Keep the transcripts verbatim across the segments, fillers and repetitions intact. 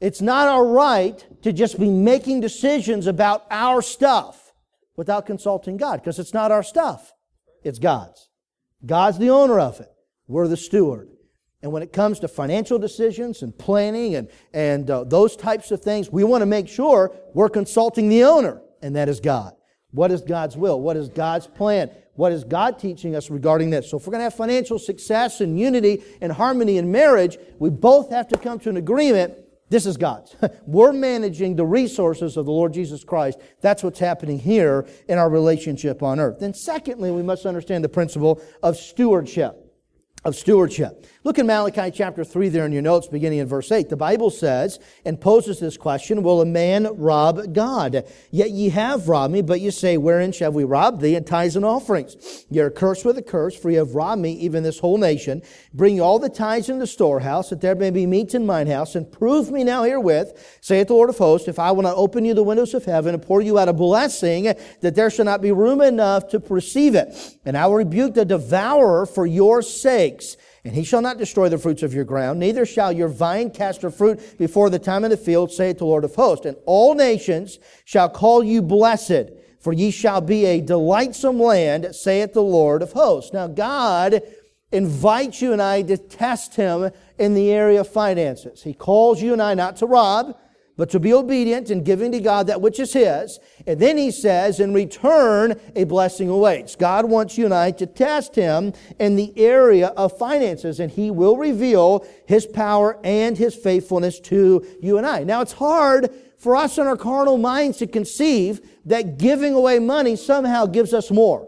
It's not our right to just be making decisions about our stuff without consulting God, because it's not our stuff. It's God's. God's the owner of it. We're the steward. And when it comes to financial decisions and planning and, and uh, those types of things, we want to make sure we're consulting the owner, and that is God. What is God's will? What is God's plan? What is God teaching us regarding this? So if we're going to have financial success and unity and harmony in marriage, we both have to come to an agreement. This is God's. We're managing the resources of the Lord Jesus Christ. That's what's happening here in our relationship on earth. Then secondly, we must understand the principle of stewardship. Of stewardship. Look at Malachi chapter three there in your notes, beginning in verse eight. The Bible says, and poses this question, will a man rob God? Yet ye have robbed me, but ye say, wherein shall we rob thee? In tithes and offerings. Ye are cursed with a curse, for ye have robbed me, even this whole nation. Bring all the tithes into the storehouse, that there may be meat in mine house, and prove me now herewith, saith the Lord of hosts, if I will not open you the windows of heaven, and pour you out a blessing, that there shall not be room enough to receive it. And I will rebuke the devourer for your sake. And he shall not destroy the fruits of your ground, neither shall your vine cast her fruit before the time of the field, saith the Lord of hosts. And all nations shall call you blessed, for ye shall be a delightsome land, saith the Lord of hosts. Now God invites you and I to test Him in the area of finances. He calls you and I not to rob, but to be obedient in giving to God that which is His. And then He says, in return, a blessing awaits. God wants you and I to test Him in the area of finances, and He will reveal His power and His faithfulness to you and I. Now, it's hard for us in our carnal minds to conceive that giving away money somehow gives us more.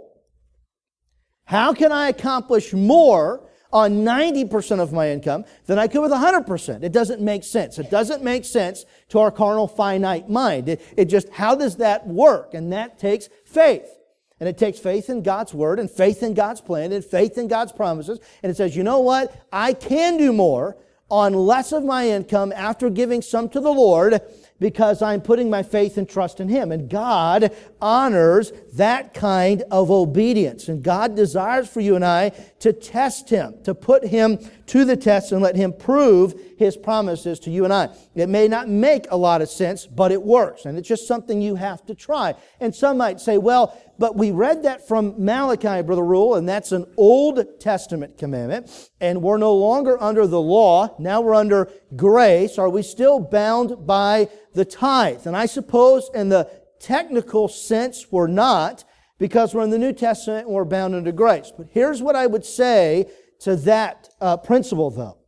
How can I accomplish more on ninety percent of my income than I could with one hundred percent. It doesn't make sense. It doesn't make sense to our carnal, finite mind. It, it just, how does that work? And that takes faith. And it takes faith in God's Word and faith in God's plan and faith in God's promises. And it says, you know what? I can do more on less of my income after giving some to the Lord, because I'm putting my faith and trust in Him. And God honors that kind of obedience. And God desires for you and I to test Him, to put Him to the test and let Him prove His promises to you and I. It may not make a lot of sense, but it works. And it's just something you have to try. And some might say, well, but we read that from Malachi, Brother Rule, and that's an Old Testament commandment, and we're no longer under the law. Now we're under grace. Are we still bound by the tithe? And I suppose in the technical sense we're not, because we're in the New Testament and we're bound under grace. But here's what I would say to that uh, principle, though.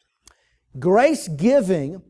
Grace giving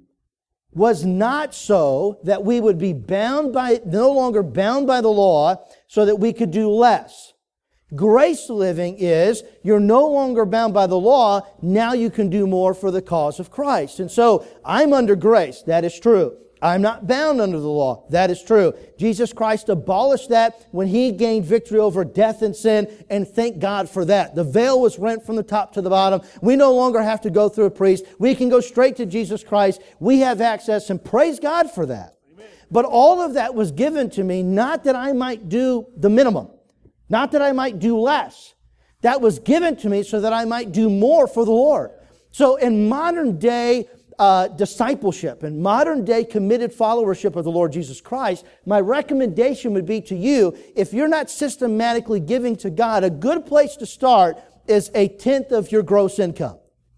was not so that we would be bound by, no longer bound by the law so that we could do less. Grace living is, you're no longer bound by the law, now you can do more for the cause of Christ. And so, I'm under grace, that is true. I'm not bound under the law, that is true. Jesus Christ abolished that when He gained victory over death and sin, and thank God for that. The veil was rent from the top to the bottom. We no longer have to go through a priest. We can go straight to Jesus Christ. We have access, and praise God for that. Amen. But all of that was given to me, not that I might do the minimum. Not that I might do less. That was given to me so that I might do more for the Lord. So in modern day uh, discipleship and modern day committed followership of the Lord Jesus Christ, my recommendation would be to you, if you're not systematically giving to God, a good place to start is a tenth of your gross income.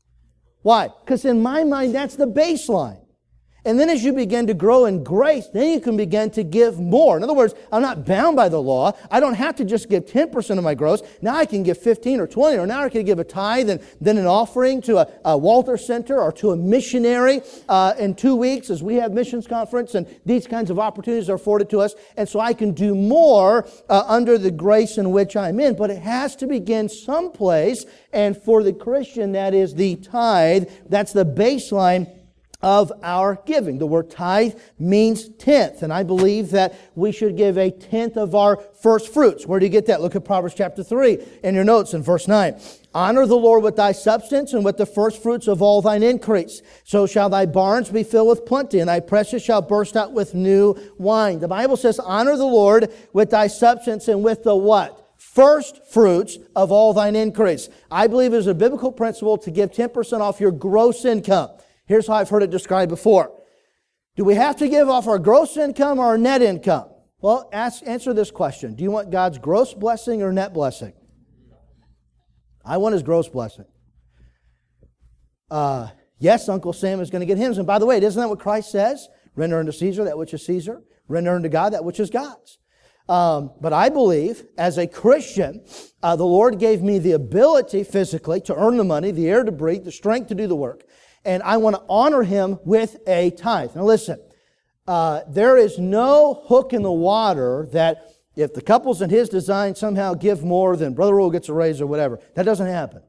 Why? Because in my mind, that's the baseline. And then as you begin to grow in grace, then you can begin to give more. In other words, I'm not bound by the law. I don't have to just give ten percent of my gross. Now I can give fifteen or twenty, or now I can give a tithe and then an offering to a, a Walter Center or to a missionary uh, in two weeks as we have missions conference, and these kinds of opportunities are afforded to us. And so I can do more uh, under the grace in which I'm in. But it has to begin someplace. And for the Christian, that is the tithe. That's the baseline of our giving. The word tithe means tenth, and I believe that we should give a tenth of our first fruits. Where do you get that? Look at Proverbs chapter three in your notes in verse nine. Honor the Lord with thy substance and with the first fruits of all thine increase. So shall thy barns be filled with plenty, and thy presses shall burst out with new wine. The Bible says, honor the Lord with thy substance and with the what? First fruits of all thine increase. I believe it is a biblical principle to give ten percent off your gross income. Here's how I've heard it described before. Do we have to give off our gross income or our net income? Well, ask, answer this question. Do you want God's gross blessing or net blessing? I want His gross blessing. Uh, yes, Uncle Sam is going to get hymns. And by the way, isn't that what Christ says? Render unto Caesar that which is Caesar. Render unto God that which is God's. Um, but I believe, as a Christian, uh, the Lord gave me the ability physically to earn the money, the air to breathe, the strength to do the work. And I want to honor Him with a tithe. Now listen, uh, there is no hook in the water that if the couples in His design somehow give more, then Brother Earl gets a raise or whatever. That doesn't happen.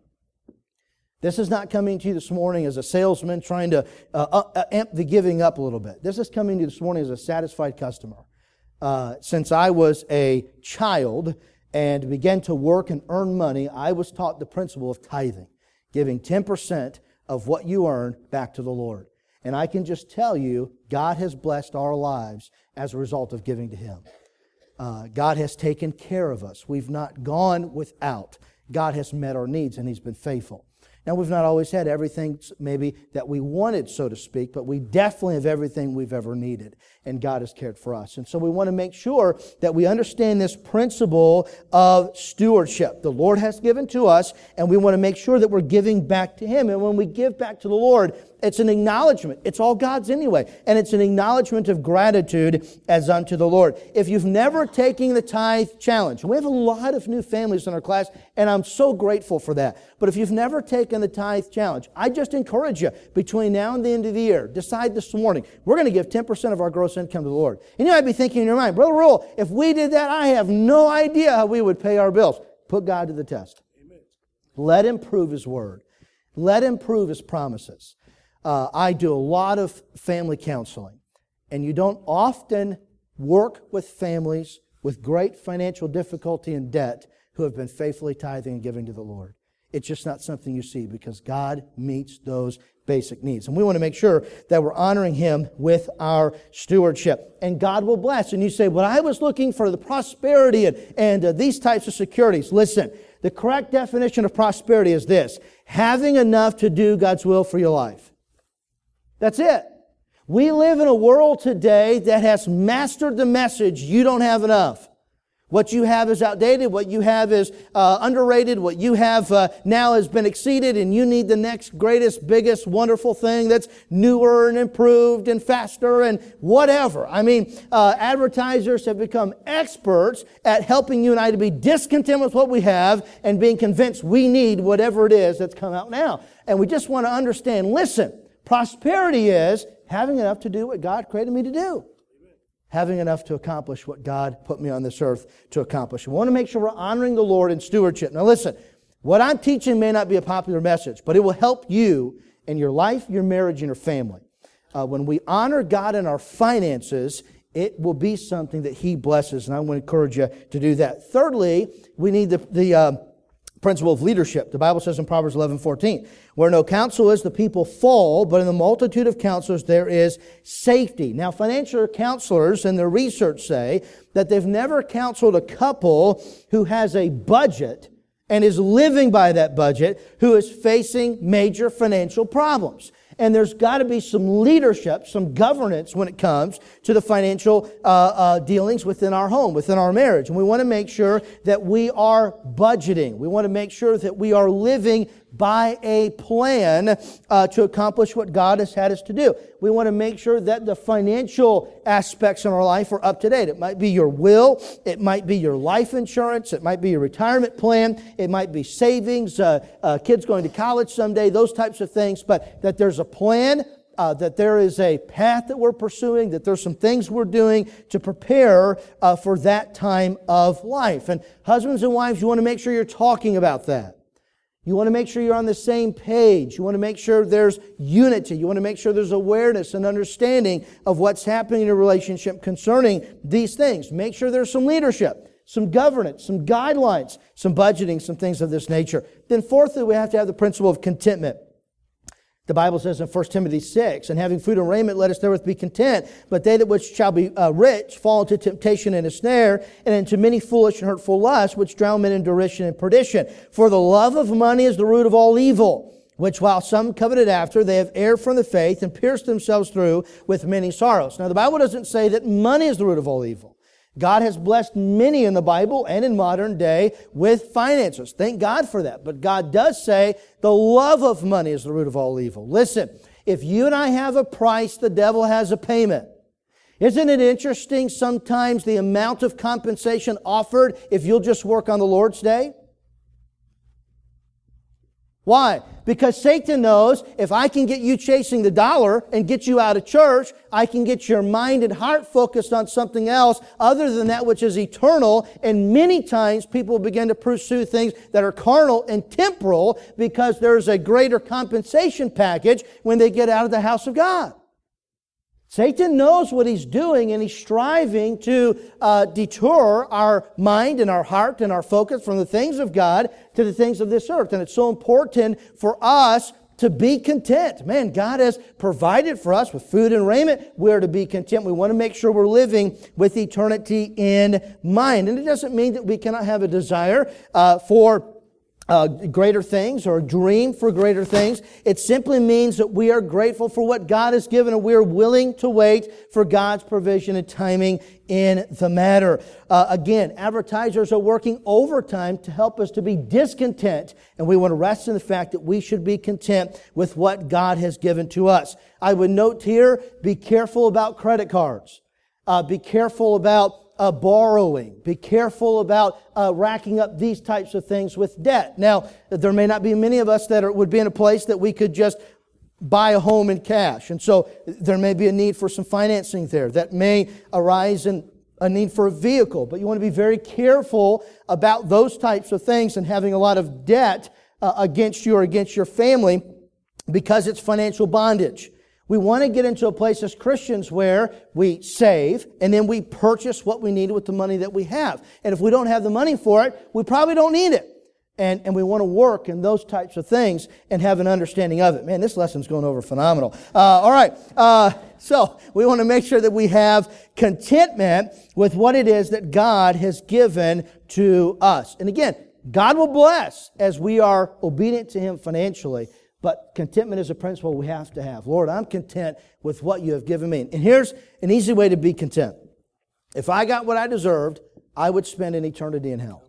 This is not coming to you this morning as a salesman trying to uh, uh, amp the giving up a little bit. This is coming to you this morning as a satisfied customer. Uh, since I was a child and began to work and earn money, I was taught the principle of tithing, giving ten percent of what you earn back to the Lord. And I can just tell you, God has blessed our lives as a result of giving to Him. Uh, God has taken care of us. We've not gone without. God has met our needs, and He's been faithful. Now, we've not always had everything maybe that we wanted, so to speak, but we definitely have everything we've ever needed, and God has cared for us. And so we want to make sure that we understand this principle of stewardship. The Lord has given to us, and we want to make sure that we're giving back to Him. And when we give back to the Lord, it's an acknowledgement. It's all God's anyway. And it's an acknowledgement of gratitude as unto the Lord. If you've never taken the tithe challenge, and we have a lot of new families in our class, and I'm so grateful for that. But if you've never taken the tithe challenge, I just encourage you, between now and the end of the year, decide this morning, we're going to give ten percent of our gross income to the Lord. And you might be thinking in your mind, Brother Rule, if we did that, I have no idea how we would pay our bills. Put God to the test. Amen. Let Him prove His Word. Let Him prove His promises. Uh, I do a lot of family counseling, and you don't often work with families with great financial difficulty and debt who have been faithfully tithing and giving to the Lord. It's just not something you see because God meets those basic needs. And we want to make sure that we're honoring Him with our stewardship. And God will bless. And you say, well, I was looking for the prosperity and, and uh, these types of securities. Listen, the correct definition of prosperity is this: having enough to do God's will for your life. That's it. We live in a world today that has mastered the message, you don't have enough. What you have is outdated. What you have is uh, underrated. What you have uh, now has been exceeded, and you need the next greatest, biggest, wonderful thing that's newer and improved and faster and whatever. I mean, uh, advertisers have become experts at helping you and I to be discontent with what we have and being convinced we need whatever it is that's come out now. And we just want to understand, listen, prosperity is having enough to do what God created me to do. Having enough to accomplish what God put me on this earth to accomplish. We want to make sure we're honoring the Lord in stewardship. Now listen, what I'm teaching may not be a popular message, but it will help you in your life, your marriage, and your family. Uh, when we honor God in our finances, it will be something that He blesses, and I want to encourage you to do that. Thirdly, we need the, the uh, principle of leadership. The Bible says in Proverbs eleven fourteen, where no counsel is, the people fall, but in the multitude of counselors there is safety. Now, financial counselors in their research say that they've never counseled a couple who has a budget and is living by that budget who is facing major financial problems. And there's got to be some leadership, some governance when it comes to the financial uh, uh, dealings within our home, within our marriage. And we want to make sure that we are budgeting. We want to make sure that we are living by a plan uh, to accomplish what God has had us to do. We want to make sure that the financial aspects in our life are up to date. It might be your will. It might be your life insurance. It might be your retirement plan. It might be savings, uh, uh, kids going to college someday, those types of things. But that there's a plan, uh, that there is a path that we're pursuing, that there's some things we're doing to prepare uh, for that time of life. And husbands and wives, you want to make sure you're talking about that. You want to make sure you're on the same page. You want to make sure there's unity. You want to make sure there's awareness and understanding of what's happening in a relationship concerning these things. Make sure there's some leadership, some governance, some guidelines, some budgeting, some things of this nature. Then fourthly, we have to have the principle of contentment. The Bible says in First Timothy six, and having food and raiment, let us therewith be content. But they that which shall be uh, rich fall into temptation and a snare, and into many foolish and hurtful lusts, which drown men in derision and perdition. For the love of money is the root of all evil. which while some coveted after, they have erred from the faith and pierced themselves through with many sorrows. Now, the Bible doesn't say that money is the root of all evil. God has blessed many in the Bible and in modern day with finances. Thank God for that. But God does say the love of money is the root of all evil. Listen, if you and I have a price, the devil has a payment. Isn't it interesting sometimes the amount of compensation offered if you'll just work on the Lord's day? Why? Because Satan knows if I can get you chasing the dollar and get you out of church, I can get your mind and heart focused on something else other than that which is eternal. And many times people begin to pursue things that are carnal and temporal because there's a greater compensation package when they get out of the house of God. Satan knows what he's doing, and he's striving to uh, detour our mind and our heart and our focus from the things of God to the things of this earth. And it's so important for us to be content. Man, God has provided for us with food and raiment. We're to be content. We want to make sure we're living with eternity in mind. And it doesn't mean that we cannot have a desire uh, for Uh, greater things or a dream for greater things. It simply means that we are grateful for what God has given and we are willing to wait for God's provision and timing in the matter. Uh, again, advertisers are working overtime to help us to be discontent, and we want to rest in the fact that we should be content with what God has given to us. I would note here, be careful about credit cards. Uh, be careful about Uh, borrowing. Be careful about uh, racking up these types of things with debt. Now, there may not be many of us that are, would be in a place that we could just buy a home in cash. And so there may be a need for some financing there. That may arise in a need for a vehicle. But you want to be very careful about those types of things and having a lot of debt uh, against you or against your family because it's financial bondage. We want to get into a place as Christians where we save and then we purchase what we need with the money that we have. And if we don't have the money for it, we probably don't need it. And, and we want to work in those types of things and have an understanding of it. Man, this lesson's going over phenomenal. Uh, all right. Uh, so we want to make sure that we have contentment with what it is that God has given to us. And again, God will bless as we are obedient to Him financially. But contentment is a principle we have to have. Lord, I'm content with what you have given me. And here's an easy way to be content. If I got what I deserved, I would spend an eternity in hell.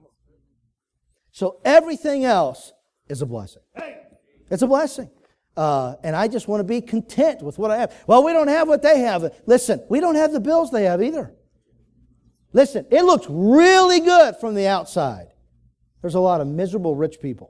So everything else is a blessing. It's a blessing. Uh, and I just want to be content with what I have. Well, we don't have what they have. Listen, we don't have the bills they have either. Listen, it looks really good from the outside. There's a lot of miserable rich people.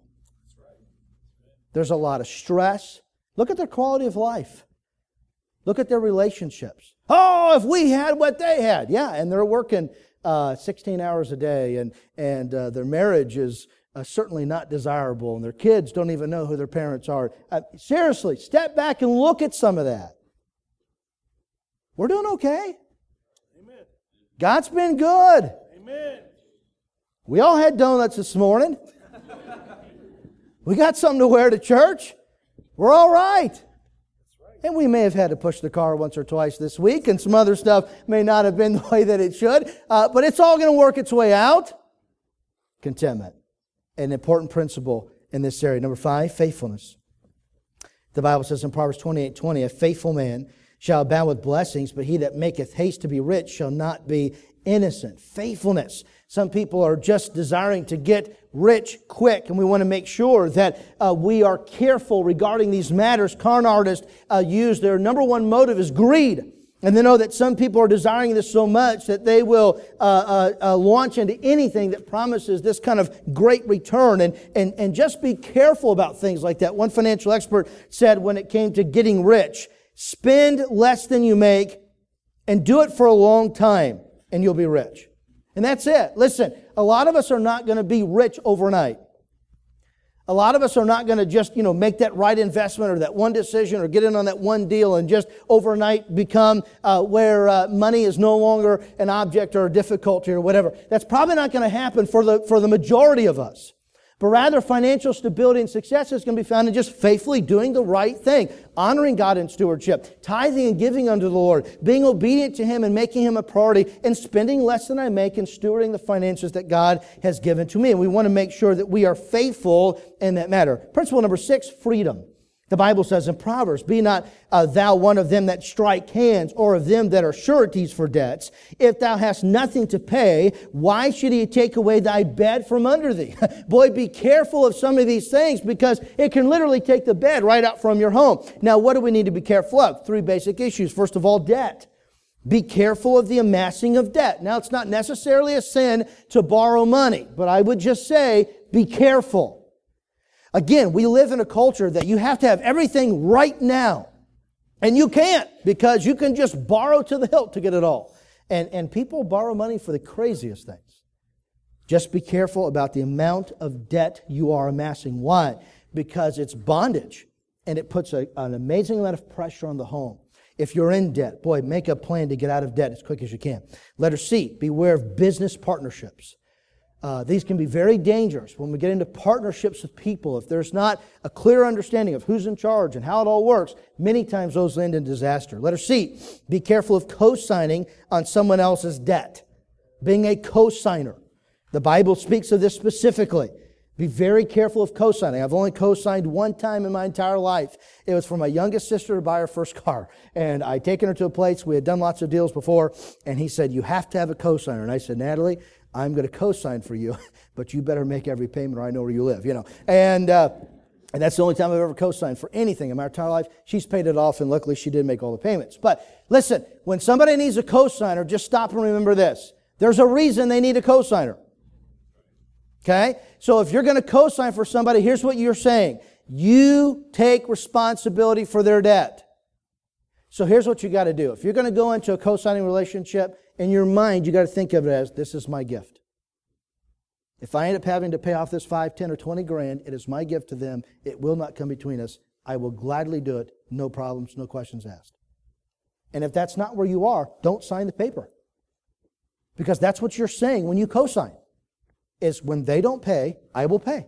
There's a lot of stress. Look at their quality of life. Look at their relationships. Oh, if we had what they had. Yeah, and they're working uh, sixteen hours a day, and, and uh, their marriage is uh, certainly not desirable, and their kids don't even know who their parents are. Uh, seriously, step back and look at some of that. We're doing okay. Amen. God's been good. Amen. We all had donuts this morning. We got something to wear to church. We're all right. And we may have had to push the car once or twice this week, and some other stuff may not have been the way that it should. Uh, but it's all going to work its way out. Contentment. An important principle in this area. Number five, faithfulness. The Bible says in Proverbs twenty-eight twenty, a faithful man shall abound with blessings, but he that maketh haste to be rich shall not be innocent. Faithfulness. Some people are just desiring to get rich quick, and we want to make sure that uh, we are careful regarding these matters. Con artists uh, use their number one motive is greed. And they know that some people are desiring this so much that they will uh, uh, uh, launch into anything that promises this kind of great return. And, and, and just be careful about things like that. One financial expert said when it came to getting rich, spend less than you make and do it for a long time, and you'll be rich. And that's it. Listen, a lot of us are not going to be rich overnight. A lot of us are not going to just, you know, make that right investment or that one decision or get in on that one deal and just overnight become uh, where uh, money is no longer an object or a difficulty or whatever. That's probably not going to happen for the for the majority of us. But rather, financial stability and success is going to be found in just faithfully doing the right thing, honoring God in stewardship, tithing and giving unto the Lord, being obedient to Him and making Him a priority, and spending less than I make and stewarding the finances that God has given to me. And we want to make sure that we are faithful in that matter. Principle number six, freedom. The Bible says in Proverbs, be not uh, thou one of them that strike hands, or of them that are sureties for debts. If thou hast nothing to pay, why should he take away thy bed from under thee? Boy, be careful of some of these things, because it can literally take the bed right out from your home. Now, what do we need to be careful of? Three basic issues. First of all, debt. Be careful of the amassing of debt. Now, it's not necessarily a sin to borrow money, but I would just say, be careful. Again, we live in a culture that you have to have everything right now. And you can't, because you can just borrow to the hilt to get it all. And, and people borrow money for the craziest things. Just be careful about the amount of debt you are amassing. Why? Because it's bondage, and it puts a, an amazing amount of pressure on the home. If you're in debt, boy, make a plan to get out of debt as quick as you can. Letter C, beware of business partnerships. Uh, these can be very dangerous when we get into partnerships with people. If there's not a clear understanding of who's in charge and how it all works, many times those end in disaster. Letter C, be careful of co-signing on someone else's debt. Being a co-signer. The Bible speaks of this specifically. Be very careful of co-signing. I've only co-signed one time in my entire life. It was for my youngest sister to buy her first car. And I'd taken her to a place, we had done lots of deals before, and he said, you have to have a co-signer. And I said, Natalie, I'm going to co-sign for you, but you better make every payment or I know where you live, you know. And uh, and that's the only time I've ever co-signed for anything in my entire life. She's paid it off, and luckily she did make all the payments. But listen, when somebody needs a co-signer, just stop and remember this. There's a reason they need a co-signer. Okay? So if you're going to co-sign for somebody, here's what you're saying. You take responsibility for their debt. So here's what you got to do. If you're going to go into a co-signing relationship, in your mind, you got to think of it as, this is my gift. If I end up having to pay off this five, ten, or twenty grand, it is my gift to them. It will not come between us. I will gladly do it. No problems, no questions asked. And if that's not where you are, don't sign the paper. Because that's what you're saying when you co-sign. Is when they don't pay, I will pay.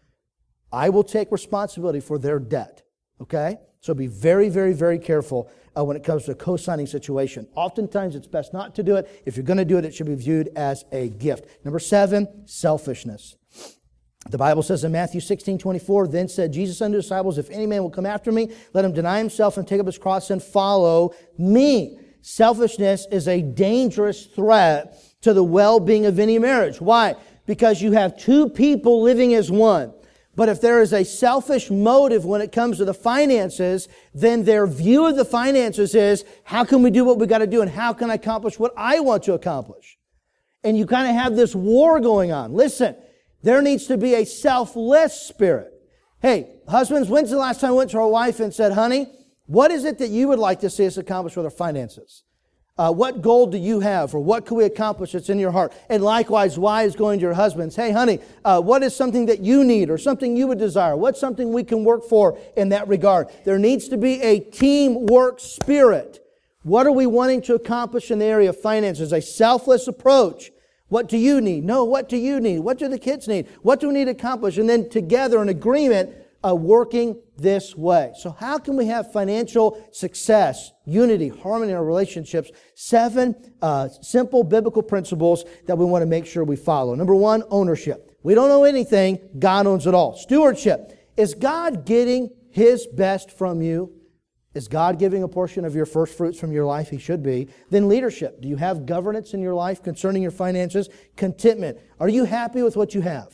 I will take responsibility for their debt. Okay? So be very, very, very careful uh, when it comes to a co-signing situation. Oftentimes, it's best not to do it. If you're going to do it, it should be viewed as a gift. Number seven, selfishness. The Bible says in Matthew sixteen twenty-four, then said Jesus unto his disciples, if any man will come after me, let him deny himself and take up his cross and follow me. Selfishness is a dangerous threat to the well-being of any marriage. Why? Because you have two people living as one. But if there is a selfish motive when it comes to the finances, then their view of the finances is, how can we do what we got to do, and how can I accomplish what I want to accomplish? And you kind of have this war going on. Listen, there needs to be a selfless spirit. Hey, husbands, when's the last time I went to our wife and said, honey, what is it that you would like to see us accomplish with our finances? Uh, what goal do you have, or what can we accomplish that's in your heart? And likewise, wives going to your husbands, hey, honey, uh, what is something that you need or something you would desire? What's something we can work for in that regard? There needs to be a teamwork spirit. What are we wanting to accomplish in the area of finances? A selfless approach. What do you need? No, what do you need? What do the kids need? What do we need to accomplish? And then together in agreement, uh, working this way. So how can we have financial success, unity, harmony in our relationships? Seven uh, simple biblical principles that we want to make sure we follow. Number one, ownership. We don't owe anything. God owns it all. Stewardship. Is God getting His best from you? Is God giving a portion of your first fruits from your life? He should be. Then leadership. Do you have governance in your life concerning your finances? Contentment. Are you happy with what you have?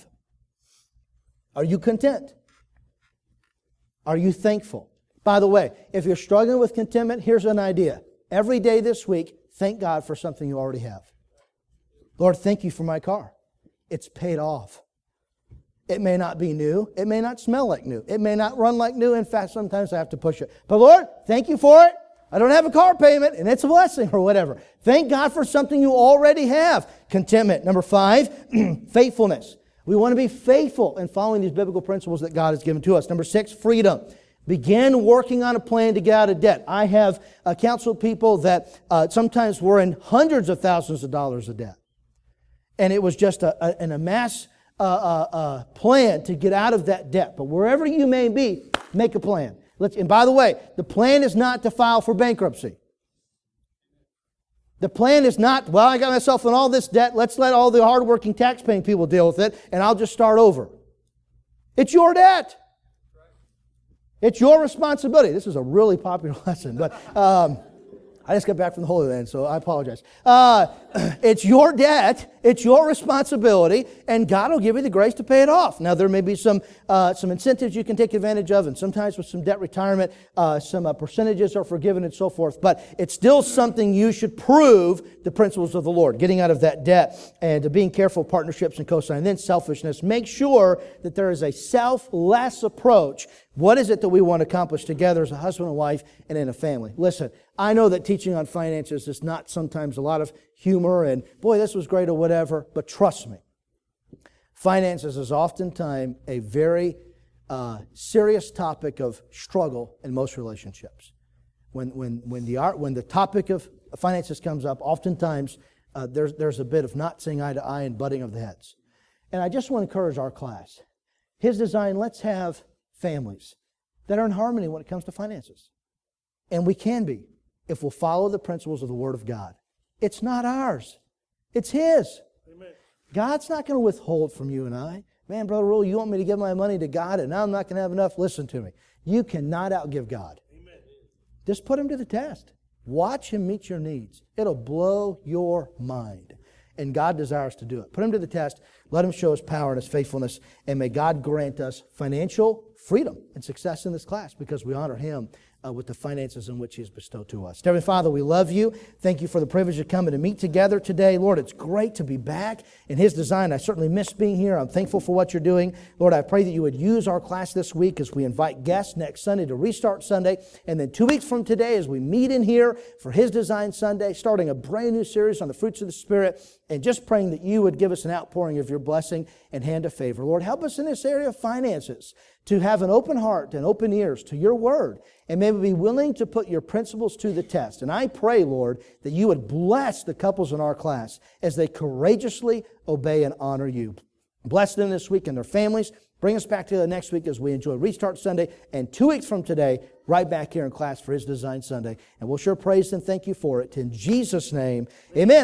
Are you content? Are you thankful? By the way, if you're struggling with contentment, here's an idea. Every day this week, thank God for something you already have. Lord, thank you for my car. It's paid off. It may not be new. It may not smell like new. It may not run like new. In fact, sometimes I have to push it. But Lord, thank you for it. I don't have a car payment, and it's a blessing or whatever. Thank God for something you already have. Contentment. Number five, faithfulness. We want to be faithful in following these biblical principles that God has given to us. Number six, freedom. Begin working on a plan to get out of debt. I have uh, counseled people that uh, sometimes were in hundreds of thousands of dollars of debt. And it was just a, a, an amass a, a, a plan to get out of that debt. But wherever you may be, make a plan. Let's, and by the way, the plan is not to file for bankruptcy. The plan is not, well, I got myself in all this debt. Let's let all the hardworking tax-paying people deal with it, and I'll just start over. It's your debt. It's your responsibility. This is a really popular lesson, but um, I just got back from the Holy Land, so I apologize. Uh, it's your debt. It's your responsibility, and God will give you the grace to pay it off. Now, there may be some uh, some incentives you can take advantage of, and sometimes with some debt retirement, uh, some uh, percentages are forgiven and so forth, but it's still something you should prove the principles of the Lord, getting out of that debt and uh, being careful of partnerships and cosign. And then selfishness. Make sure that there is a selfless approach. What is it that we want to accomplish together as a husband and wife and in a family? Listen, I know that teaching on finances is not sometimes a lot of humor and, boy, this was great or whatever, but trust me, finances is oftentimes a very uh, serious topic of struggle in most relationships. When when when the art when the topic of finances comes up, oftentimes uh, there's there's a bit of not seeing eye to eye and butting of the heads. And I just want to encourage our class. His design, let's have families that are in harmony when it comes to finances. And we can be if we'll follow the principles of the Word of God. It's not ours. It's His. Amen. God's not going to withhold from you and I. Man, Brother Rule, you want me to give my money to God and now I'm not going to have enough? Listen to me. You cannot outgive God. Amen. Just put Him to the test. Watch Him meet your needs. It'll blow your mind. And God desires to do it. Put Him to the test. Let Him show His power and His faithfulness. And may God grant us financial freedom and success in this class because we honor Him uh, with the finances in which He has bestowed to us. Heavenly Father, we love You. Thank You for the privilege of coming to meet together today. Lord, it's great to be back in His design. I certainly miss being here. I'm thankful for what You're doing. Lord, I pray that You would use our class this week as we invite guests next Sunday to Restart Sunday. And then two weeks from today as we meet in here for His Design Sunday, starting a brand new series on the fruits of the Spirit, and just praying that You would give us an outpouring of Your blessing and hand of favor. Lord, help us in this area of finances to have an open heart and open ears to Your Word, and may we be willing to put Your principles to the test. And I pray, Lord, that You would bless the couples in our class as they courageously obey and honor You. Bless them this week and their families. Bring us back to next week as we enjoy Restart Sunday, and two weeks from today, right back here in class for His Design Sunday. And we'll sure praise and thank You for it. In Jesus' name, amen.